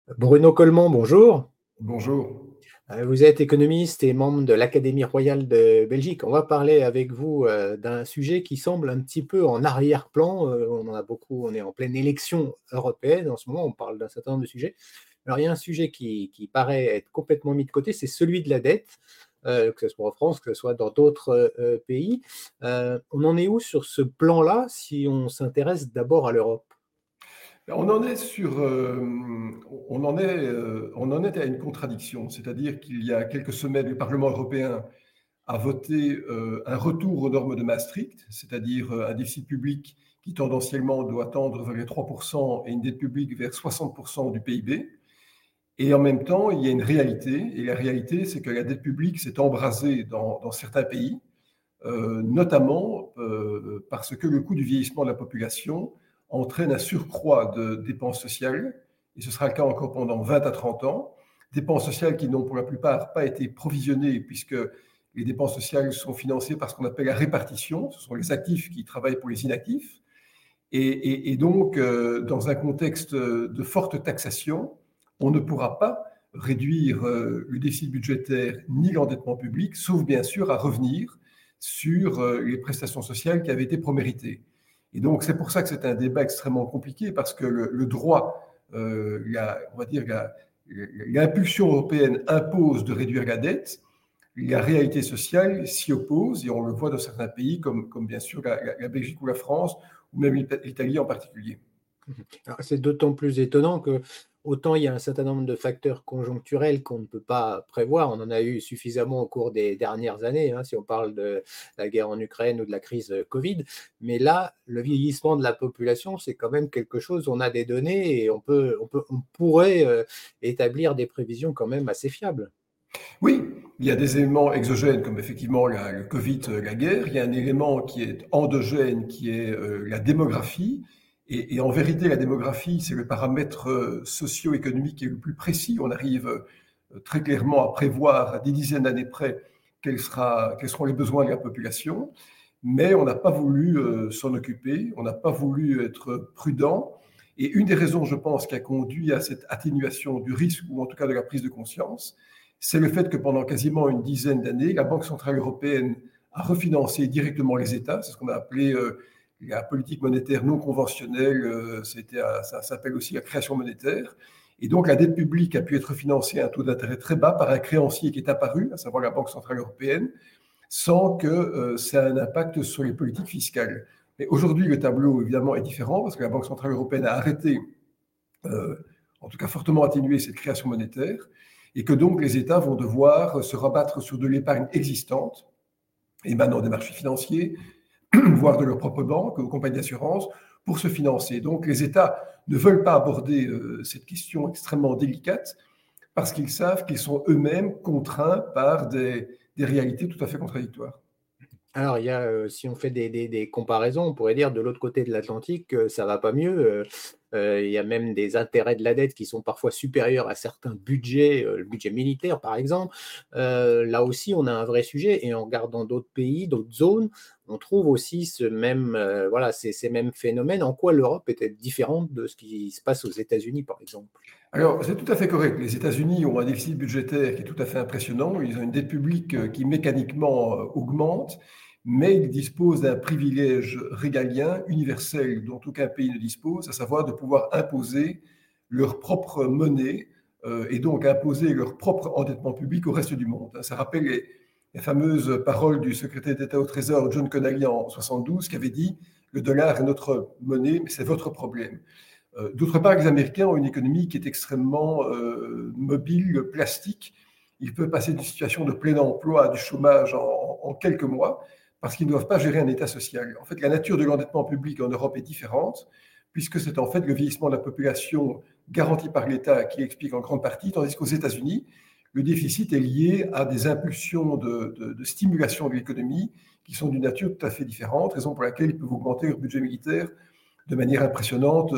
Bruno Colmont, bonjour. Bonjour. Vous êtes économiste et membre de l'Académie royale de Belgique. On va parler avec vous d'un sujet qui semble un petit peu en arrière-plan. On en a beaucoup, on est en pleine élection européenne en ce moment, on parle d'un certain nombre de sujets. Alors il y a un sujet qui paraît être complètement mis de côté, c'est celui de la dette, que ce soit en France, que ce soit dans d'autres pays. On en est où sur ce plan-là si on s'intéresse d'abord à l'Europe? On en est sur, on en est à une contradiction, c'est-à-dire qu'il y a quelques semaines, le Parlement européen a voté un retour aux normes de Maastricht, c'est-à-dire un déficit public qui tendanciellement doit tendre vers les 3% et une dette publique vers 60% du PIB. Et en même temps, il y a une réalité, et la réalité, c'est que la dette publique s'est embrasée dans certains pays, notamment parce que le coût du vieillissement de la population entraîne un surcroît de dépenses sociales, et ce sera le cas encore pendant 20 à 30 ans, dépenses sociales qui n'ont pour la plupart pas été provisionnées, puisque les dépenses sociales sont financées par ce qu'on appelle la répartition, ce sont les actifs qui travaillent pour les inactifs, et donc dans un contexte de forte taxation, on ne pourra pas réduire le déficit budgétaire ni l'endettement public, sauf bien sûr à revenir sur les prestations sociales qui avaient été proméritées. Et donc c'est pour ça que c'est un débat extrêmement compliqué, parce que le droit, on va dire l'impulsion européenne impose de réduire la dette, la réalité sociale s'y oppose, et on le voit dans certains pays comme bien sûr la Belgique ou la France, ou même l'Italie en particulier. Alors, c'est d'autant plus étonnant que autant il y a un certain nombre de facteurs conjoncturels qu'on ne peut pas prévoir. On en a eu suffisamment au cours des dernières années, hein, si on parle de la guerre en Ukraine ou de la crise Covid. Mais là, le vieillissement de la population, c'est quand même quelque chose. On a des données et on pourrait établir des prévisions quand même assez fiables. Oui, il y a des éléments exogènes comme effectivement le Covid, la guerre. Il y a un élément qui est endogène, qui est la démographie. Et en vérité, la démographie, c'est le paramètre socio-économique qui est le plus précis. On arrive très clairement à prévoir à des dizaines d'années près quels seront les besoins de la population. Mais on n'a pas voulu s'en occuper, on n'a pas voulu être prudent. Et une des raisons, je pense, qui a conduit à cette atténuation du risque, ou en tout cas de la prise de conscience, c'est le fait que pendant quasiment une dizaine d'années, la Banque centrale européenne a refinancé directement les États. C'est ce qu'on a appelé la politique monétaire non conventionnelle. Ça s'appelle aussi la création monétaire. Et donc la dette publique a pu être financée à un taux d'intérêt très bas par un créancier qui est apparu, à savoir la Banque centrale européenne, sans que ça ait un impact sur les politiques fiscales. Mais aujourd'hui, le tableau, évidemment, est différent parce que la Banque centrale européenne a arrêté, euh, en tout cas fortement atténué, cette création monétaire, et que donc les États vont devoir se rabattre sur de l'épargne existante, émanant des marchés financiers, voire de leur propre banque, aux compagnies d'assurance, pour se financer. Donc les États ne veulent pas aborder cette question extrêmement délicate parce qu'ils savent qu'ils sont eux-mêmes contraints par des réalités tout à fait contradictoires. Alors, il y a, si on fait des comparaisons, on pourrait dire de l'autre côté de l'Atlantique, ça va pas mieux. Il y a même des intérêts de la dette qui sont parfois supérieurs à certains budgets, le budget militaire par exemple. Là aussi, on a un vrai sujet. Et en regardant d'autres pays, d'autres zones, on trouve aussi voilà, ces mêmes phénomènes. En quoi l'Europe est différente de ce qui se passe aux États-Unis, par exemple? Alors, c'est tout à fait correct. Les États-Unis ont un déficit budgétaire qui est tout à fait impressionnant. Ils ont une dette publique qui mécaniquement augmente, mais ils disposent d'un privilège régalien, universel, dont aucun pays ne dispose, à savoir de pouvoir imposer leur propre monnaie et donc imposer leur propre endettement public au reste du monde. Ça rappelle les fameuses paroles du secrétaire d'État au Trésor John Connally en 72 qui avait dit: le dollar est notre monnaie, mais c'est votre problème. D'autre part, les Américains ont une économie qui est extrêmement mobile, plastique. Ils peuvent passer d'une situation de plein emploi à du chômage en quelques mois parce qu'ils ne doivent pas gérer un État social. En fait, la nature de l'endettement public en Europe est différente puisque c'est en fait le vieillissement de la population garanti par l'État qui l'explique en grande partie, tandis qu'aux États-Unis, le déficit est lié à des impulsions de stimulation de l'économie qui sont d'une nature tout à fait différente, raison pour laquelle ils peuvent augmenter leur budget militaire de manière impressionnante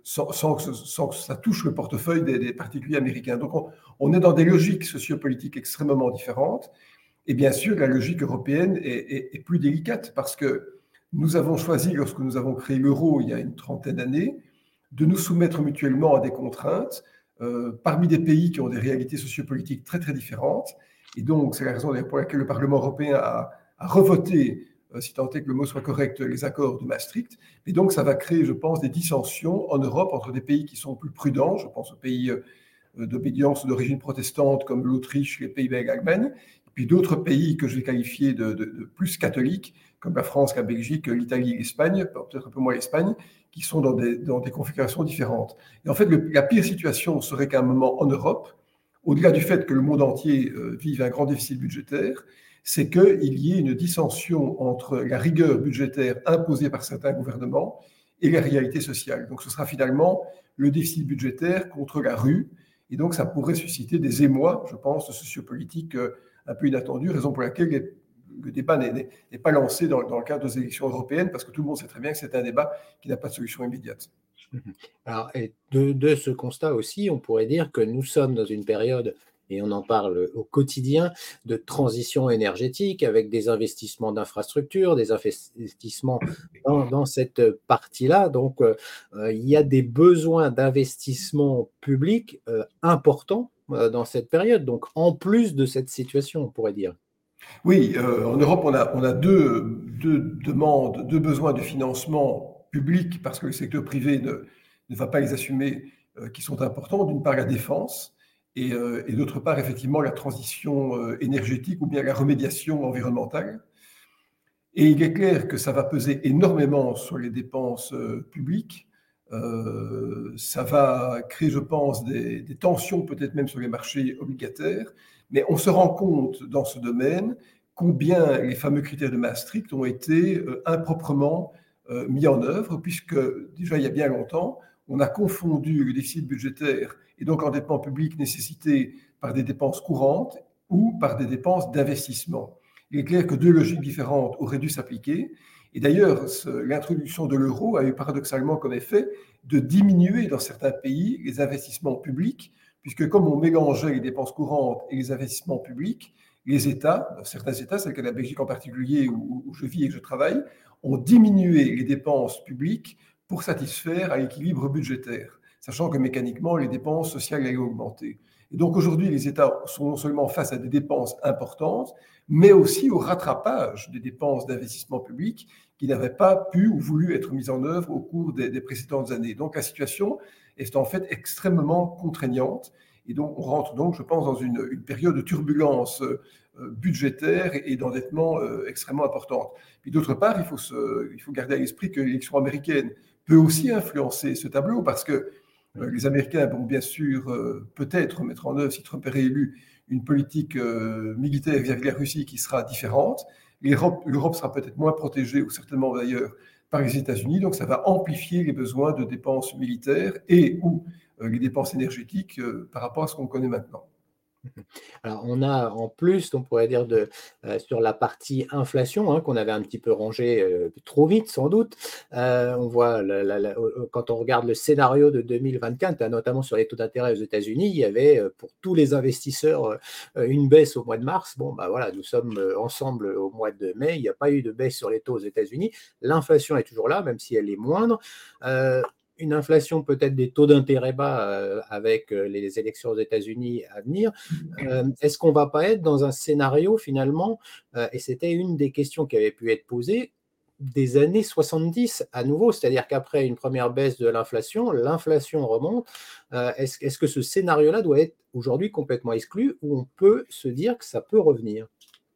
sans que ça touche le portefeuille des particuliers américains. Donc on est dans des logiques sociopolitiques extrêmement différentes. Et bien sûr, la logique européenne est plus délicate parce que nous avons choisi, lorsque nous avons créé l'euro il y a une trentaine d'années, de nous soumettre mutuellement à des contraintes parmi des pays qui ont des réalités sociopolitiques très très différentes. Et donc, c'est la raison pour laquelle le Parlement européen a revoté, si tant est que le mot soit correct, les accords de Maastricht. Et donc, ça va créer, je pense, des dissensions en Europe entre des pays qui sont plus prudents, je pense aux pays d'obédience d'origine protestante comme l'Autriche, les Pays-Bas et l'Allemagne, et puis d'autres pays que je vais qualifier de plus catholiques, comme la France, la Belgique, l'Italie, l'Espagne, peut-être un peu moins l'Espagne, qui sont dans des configurations différentes. Et en fait, la pire situation serait qu'à un moment en Europe, au-delà du fait que le monde entier vive un grand déficit budgétaire, c'est qu'il y ait une dissension entre la rigueur budgétaire imposée par certains gouvernements et la réalité sociale. Donc ce sera finalement le déficit budgétaire contre la rue, et donc ça pourrait susciter des émois, je pense, sociopolitiques un peu inattendus, raison pour laquelle le débat n'est pas lancé dans le cadre des élections européennes, parce que tout le monde sait très bien que c'est un débat qui n'a pas de solution immédiate. Alors, et de ce constat aussi, on pourrait dire que nous sommes dans une période, et on en parle au quotidien, de transition énergétique avec des investissements d'infrastructures, des investissements dans cette partie-là. Donc, il y a des besoins d'investissement public importants dans cette période. Donc, en plus de cette situation, on pourrait dire. Oui, en Europe, on a deux demandes, deux besoins de financement public, parce que le secteur privé ne va pas les assumer, qui sont importants. D'une part, la défense, et d'autre part, effectivement, la transition énergétique ou bien la remédiation environnementale. Et il est clair que ça va peser énormément sur les dépenses publiques. Ça va créer, je pense, des tensions peut-être même sur les marchés obligataires. Mais on se rend compte dans ce domaine combien les fameux critères de Maastricht ont été improprement mis en œuvre, puisque déjà il y a bien longtemps, on a confondu le déficit budgétaire et donc l'endettement public nécessité par des dépenses courantes ou par des dépenses d'investissement. Il est clair que deux logiques différentes auraient dû s'appliquer. Et d'ailleurs, l'introduction de l'euro a eu paradoxalement comme effet de diminuer dans certains pays les investissements publics, puisque comme on mélangeait les dépenses courantes et les investissements publics, les États, certains États, c'est le cas de la Belgique en particulier, où je vis et que je travaille, ont diminué les dépenses publiques pour satisfaire à l'équilibre budgétaire, sachant que mécaniquement, les dépenses sociales allaient augmenter. Et donc aujourd'hui, les États sont non seulement face à des dépenses importantes, mais aussi au rattrapage des dépenses d'investissement public qui n'avaient pas pu ou voulu être mises en œuvre au cours des précédentes années. Donc la situation est en fait extrêmement contraignante. Et donc on rentre donc, je pense, dans une période de turbulence budgétaire et d'endettement extrêmement importante. Puis d'autre part, il faut garder à l'esprit que l'élection américaine peut aussi influencer ce tableau, parce que les Américains vont bien sûr peut-être mettre en œuvre, si Trump est réélu, une politique militaire vis-à-vis de la Russie qui sera différente. L'Europe sera peut-être moins protégée, ou certainement d'ailleurs, par les États-Unis. Donc ça va amplifier les besoins de dépenses militaires et ou les dépenses énergétiques par rapport à ce qu'on connaît maintenant. Alors, on a en plus, on pourrait dire, sur la partie inflation, hein, qu'on avait un petit peu rangé trop vite, sans doute. On voit, quand on regarde le scénario de 2024, notamment sur les taux d'intérêt aux États-Unis, il y avait pour tous les investisseurs une baisse au mois de mars. Bon, bah voilà, nous sommes ensemble au mois de mai. Il n'y a pas eu de baisse sur les taux aux États-Unis. L'inflation est toujours là, même si elle est moindre. Une inflation, peut-être des taux d'intérêt bas avec les élections aux États-Unis à venir. Est-ce qu'on ne va pas être dans un scénario finalement, et c'était une des questions qui avait pu être posée, des années 70 à nouveau, c'est-à-dire qu'après une première baisse de l'inflation remonte. Est-ce que ce scénario-là doit être aujourd'hui complètement exclu, ou on peut se dire que ça peut revenir?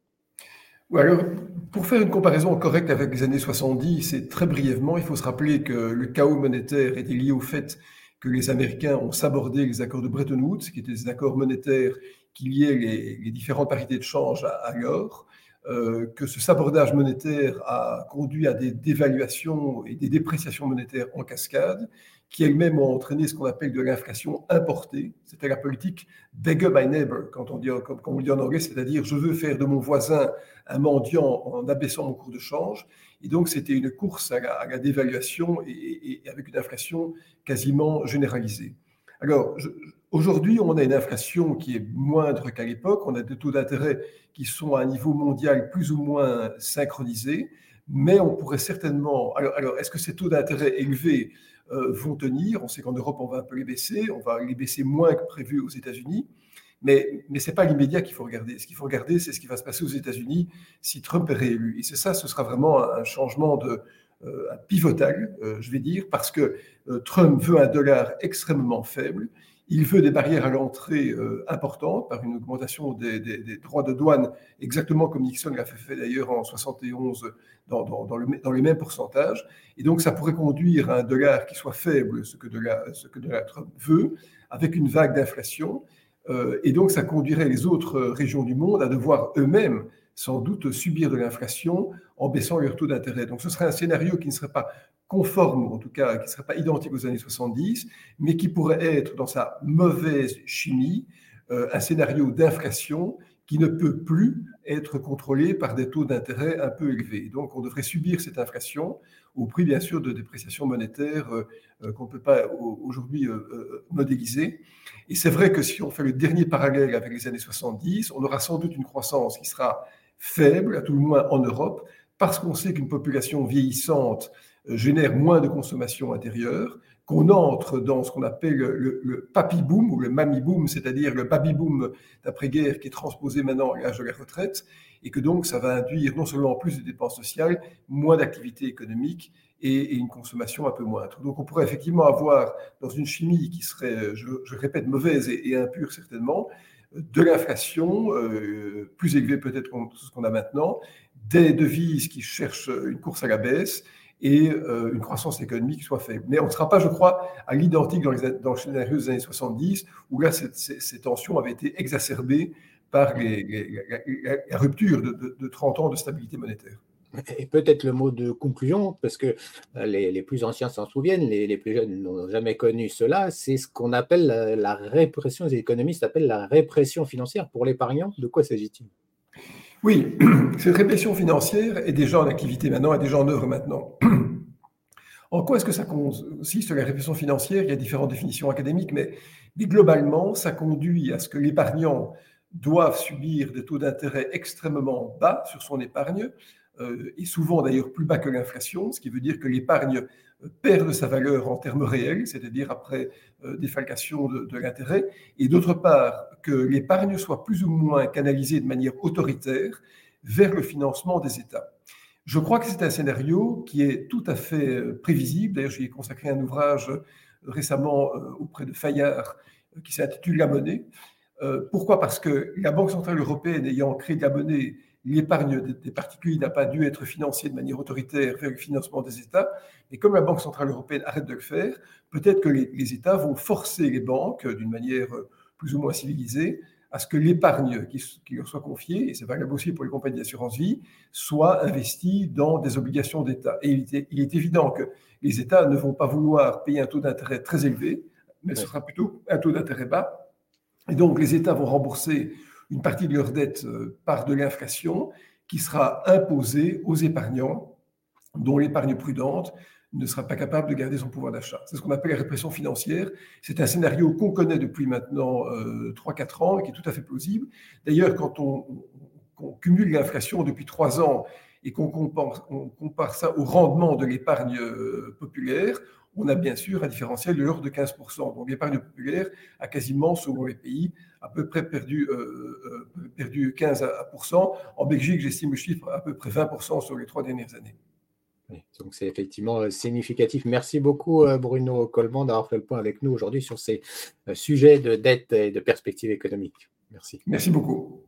Ouais, alors, pour faire une comparaison correcte avec les années 70, et très brièvement, il faut se rappeler que le chaos monétaire était lié au fait que les Américains ont sabordé les accords de Bretton Woods, qui étaient des accords monétaires qui liaient les différentes parités de change à l'or, que ce sabordage monétaire a conduit à des dévaluations et des dépréciations monétaires en cascade, qui elles-mêmes ont entraîné ce qu'on appelle de l'inflation importée. C'était la politique beggar by neighbor, comme on dit en anglais, c'est-à-dire je veux faire de mon voisin un mendiant en abaissant mon cours de change. Et donc c'était une course à la dévaluation et avec une inflation quasiment généralisée. Alors aujourd'hui, on a une inflation qui est moindre qu'à l'époque, on a des taux d'intérêt qui sont à un niveau mondial plus ou moins synchronisés, mais on pourrait certainement... Alors est-ce que ces taux d'intérêt élevés vont tenir? On sait qu'en Europe, on va un peu les baisser, on va les baisser moins que prévu aux États-Unis, mais ce n'est pas l'immédiat qu'il faut regarder. Ce qu'il faut regarder, c'est ce qui va se passer aux États-Unis si Trump est réélu. Et c'est ça, ce sera vraiment un changement un pivotal, je vais dire, parce que Trump veut un dollar extrêmement faible. Il veut des barrières à l'entrée importantes par une augmentation des droits de douane, exactement comme Nixon l'a fait d'ailleurs en 71 dans les mêmes pourcentages. Et donc, ça pourrait conduire à un dollar qui soit faible, ce que dollar Trump veut, avec une vague d'inflation. Et donc, ça conduirait les autres régions du monde à devoir eux-mêmes sans doute subir de l'inflation en baissant leur taux d'intérêt. Donc, ce serait un scénario qui ne serait pas conforme, ou en tout cas qui ne serait pas identique aux années 70, mais qui pourrait être, dans sa mauvaise chimie, un scénario d'inflation qui ne peut plus être contrôlé par des taux d'intérêt un peu élevés. Donc, on devrait subir cette inflation au prix, bien sûr, de dépréciation monétaire qu'on ne peut pas aujourd'hui modéliser. Et c'est vrai que si on fait le dernier parallèle avec les années 70, on aura sans doute une croissance qui sera faible, à tout le moins en Europe, parce qu'on sait qu'une population vieillissante génère moins de consommation intérieure, qu'on entre dans ce qu'on appelle le papy boom ou le mammy boom, c'est-à-dire le baby boom d'après-guerre qui est transposé maintenant à l'âge de la retraite, et que donc ça va induire non seulement plus de dépenses sociales, moins d'activité économique et une consommation un peu moindre. Donc on pourrait effectivement avoir, dans une chimie qui serait, je répète, mauvaise et impure certainement, de l'inflation, plus élevée peut-être que ce qu'on a maintenant, des devises qui cherchent une course à la baisse, et une croissance économique qui soit faible. Mais on ne sera pas, je crois, à l'identique dans le scénario des années 70, où là, ces tensions avaient été exacerbées par la rupture de 30 ans de stabilité monétaire. Et peut-être le mot de conclusion, parce que les plus anciens s'en souviennent, les plus jeunes n'ont jamais connu cela, c'est ce qu'on appelle la répression, les économistes appellent la répression financière pour l'épargnant. De quoi s'agit-il? Oui, cette répression financière est déjà en activité maintenant, est déjà en œuvre maintenant. En quoi est-ce que ça consiste, la répression financière? Il y a différentes définitions académiques, mais globalement, ça conduit à ce que l'épargnant doive subir des taux d'intérêt extrêmement bas sur son épargne, et souvent d'ailleurs plus bas que l'inflation, ce qui veut dire que l'épargne perd de sa valeur en termes réels, c'est-à-dire après défalcation de l'intérêt, et d'autre part, que l'épargne soit plus ou moins canalisée de manière autoritaire vers le financement des États. Je crois que c'est un scénario qui est tout à fait prévisible. D'ailleurs, j'y ai consacré un ouvrage récemment auprès de Fayard qui s'intitule La monnaie. Pourquoi? Parce que la Banque centrale européenne ayant créé de la monnaie, l'épargne des particuliers n'a pas dû être financée de manière autoritaire vers le financement des États. Et comme la Banque centrale européenne arrête de le faire, peut-être que les États vont forcer les banques, d'une manière plus ou moins civilisée, à ce que l'épargne qui leur soit confiée, et c'est valable aussi pour les compagnies d'assurance-vie, soit investie dans des obligations d'État. Et il est évident que les États ne vont pas vouloir payer un taux d'intérêt très élevé, mais ce sera plutôt un taux d'intérêt bas. Et donc, les États vont rembourser une partie de leur dette par de l'inflation qui sera imposée aux épargnants, dont l'épargne prudente ne sera pas capable de garder son pouvoir d'achat. C'est ce qu'on appelle la répression financière. C'est un scénario qu'on connaît depuis maintenant 3-4 ans et qui est tout à fait plausible. D'ailleurs, quand on cumule l'inflation depuis 3 ans et qu'on compare ça au rendement de l'épargne populaire, on a bien sûr un différentiel de l'ordre de 15%. Donc l'épargne populaire a quasiment, selon les pays, à peu près perdu 15%. En Belgique, j'estime le chiffre à peu près 20% sur les 3 dernières années. Oui, donc c'est effectivement significatif. Merci beaucoup Bruno Coleman d'avoir fait le point avec nous aujourd'hui sur ces sujets de dette et de perspectives économiques. Merci. Merci beaucoup.